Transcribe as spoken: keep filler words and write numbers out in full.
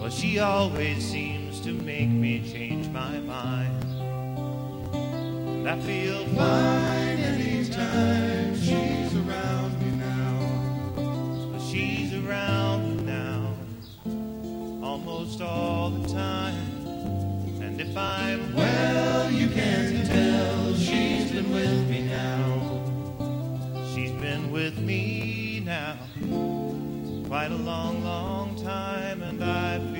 Well, she always seems to make me change my mind. And I feel fine anytime she's around me now. Well, she's around me now almost all the time. And if I'm well, you can tell she's been with me now. She's been with me now quite a long, long time, and I've